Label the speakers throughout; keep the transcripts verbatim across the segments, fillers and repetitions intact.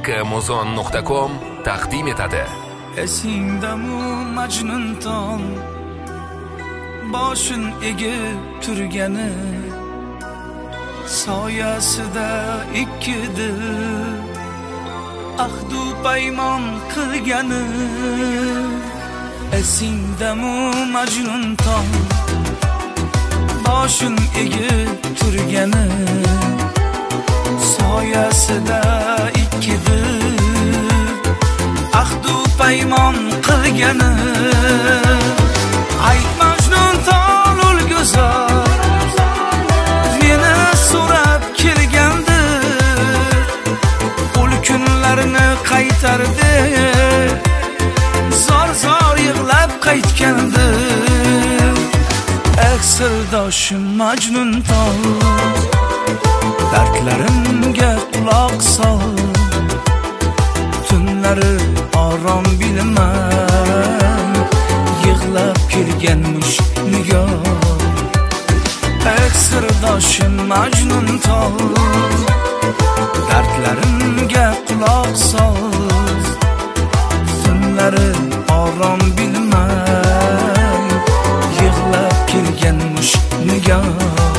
Speaker 1: makkaaamazon nuqta com taqdim etadi.
Speaker 2: Esingdamu Majnun tol boshin egib turgani, soyasida ikki dil ahdu paymon qilgani. Esingdamu Majnun tol boshin egib turgani, soyasida ikki dil ahdu paymon qilgani. Ayt Majnun tol ul go'zal meni so'rab kelgandir, ul kunlarni qaytardi, zor zor yig'lab qaytgandir. Eh sirdoshim Majnun tol, dardlarimga quloq sol, tunlari orom bilmay yig'lab kelganmish nigoh. Eh sirdoshim Majnun tol, dardlarimga quloq sol, tunlari orom bilmay yig'lab kelganmish nigoh.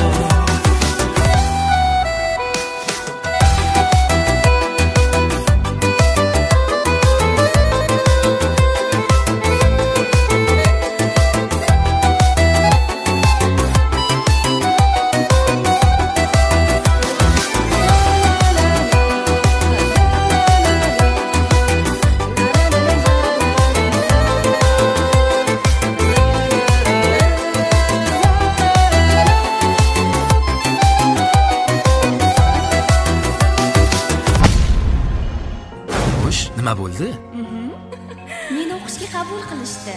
Speaker 1: Nima bo'ldi?
Speaker 3: Meni o'qishga qabul qilishdi.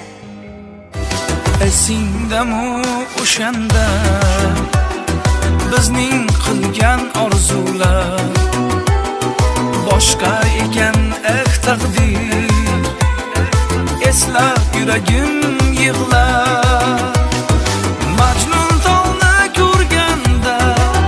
Speaker 2: Esingdamu o'shanda bizning qilgan orzular boshqa ekan, eh taqdir. Eslab yuragim yig'lar, Majnun tolni ko'rganda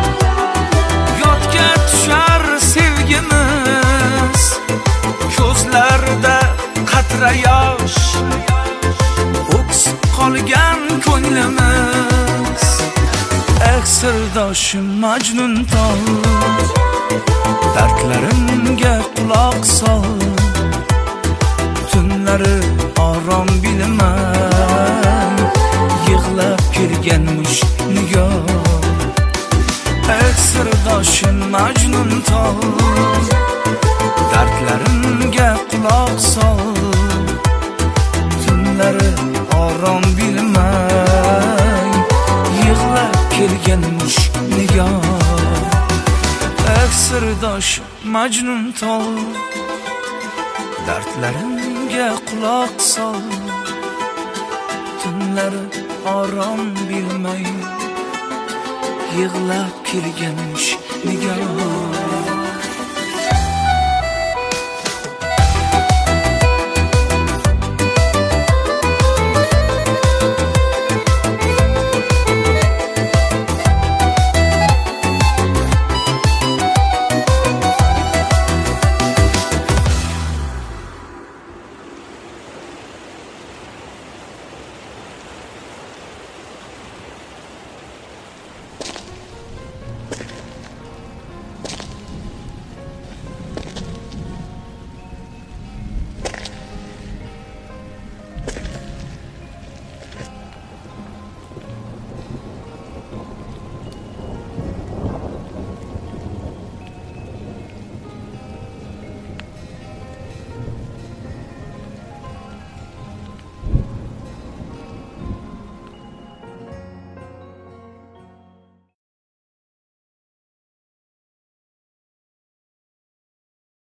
Speaker 2: yodga tushar sevgimiz, ko'zlarda qatra yosh, o'ksib qolgan ko'nglimiz. Eh sirdoshim Majnun tol, dardlarimga quloq sol, tunlari orom bilmay yig'lab kelganmish nigoh. Eh sirdoshim Majnun tol, dardlarimga quloq sol, tunlari orom bilmay yig'lab kelganmish nigoh. Eh sirdoshim Majnun tol, dardlarimga quloq sol, tunlari orom bilmay yig'lab kelganmish nigoh.